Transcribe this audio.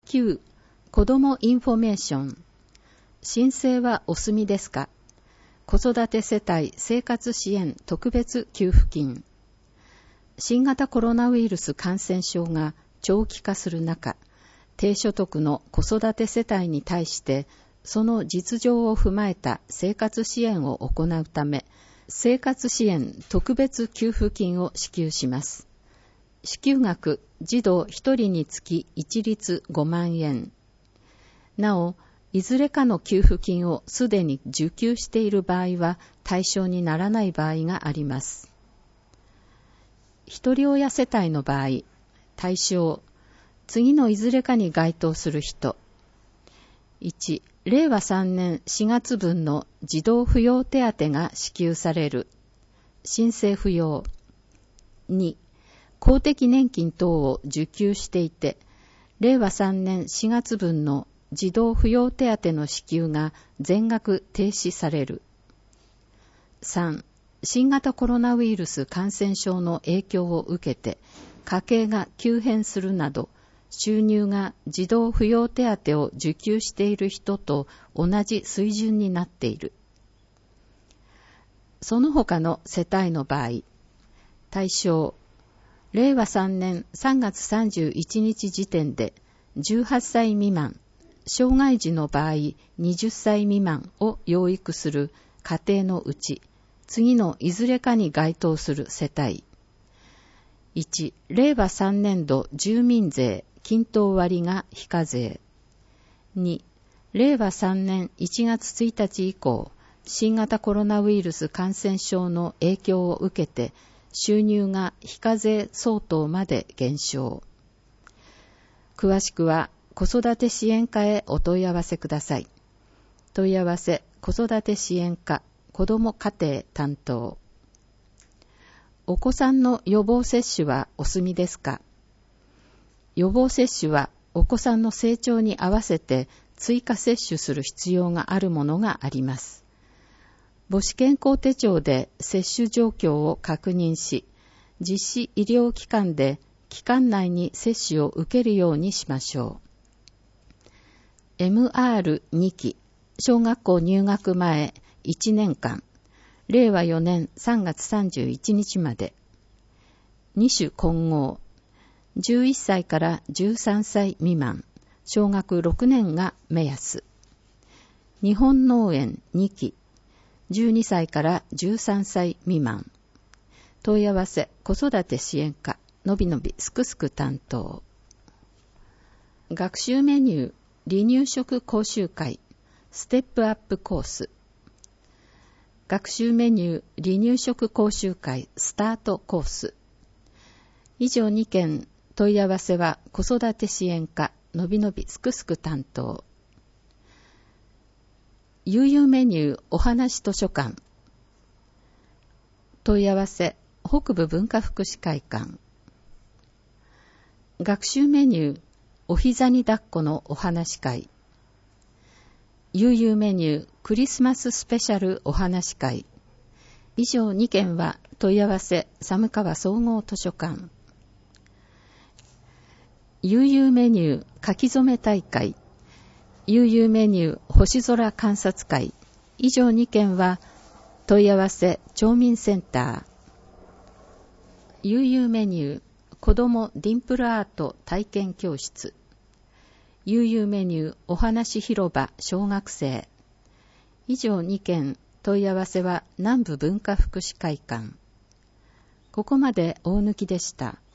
9. 子どもインフォメーション。申請はお済みですか？子育て世帯生活支援特別給付金。新型コロナウイルス感染症が長期化する中、低所得の子育て世帯に対してその実情を踏まえた生活支援を行うため、生活支援特別給付金を支給します。支給額、児童1人につき一律5万円。なお、いずれかの給付金をすでに受給している場合は対象にならない場合があります。一人親世帯の場合、対象、次のいずれかに該当する人。1、令和3年4月分の児童扶養手当が支給される。申請不要。2、公的年金等を受給していて、令和3年4月分の児童扶養手当の支給が全額停止される。3. 新型コロナウイルス感染症の影響を受けて家計が急変するなど収入が児童扶養手当を受給している人と同じ水準になっている。その他の世帯の場合、対象、令和3年3月31日時点で18歳未満、障害児の場合20歳未満を養育する家庭のうち、次のいずれかに該当する世帯。1、令和3年度住民税均等割が非課税。2、令和3年1月1日以降、新型コロナウイルス感染症の影響を受けて、収入が非課税相当まで減少。詳しくは、子育て支援課へお問い合わせください。問い合わせ、子育て支援課、子ども家庭担当。お子さんの予防接種はお済みですか？予防接種はお子さんの成長に合わせて追加接種する必要があるものがあります。母子健康手帳で接種状況を確認し、実施医療機関で期間内に接種を受けるようにしましょう。MR2 期、小学校入学前1年間、令和4年3月31日まで。2種混合、11歳から13歳未満、小学6年が目安。日本農園2期、12歳から13歳未満。問い合わせ、子育て支援課、のびのびすくすく担当。学習メニュー、離乳食講習会、ステップアップコース。学習メニュー、離乳食講習会、スタートコース。以上2件、問い合わせは子育て支援課、のびのびすくすく担当。悠々メニュー、お話図書館。問い合わせ、北部文化福祉会館。学習メニュー、お膝に抱っこのお話会。悠々メニュー、クリスマススペシャルお話会。以上2件は問い合わせ、寒川総合図書館。悠々メニュー、書き初め大会。悠々メニュー、星空観察会。以上2件は問い合わせ、町民センター。悠々メニュー、子どもディンプルアート体験教室。悠々メニュー、お話広場小学生。以上2件、問い合わせは南部文化福祉会館。ここまで大貫でした。